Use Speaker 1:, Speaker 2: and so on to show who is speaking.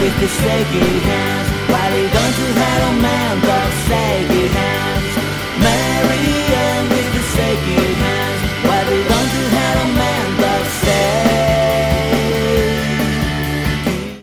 Speaker 1: with the shaky hands, while he don't have a man but shaky hands.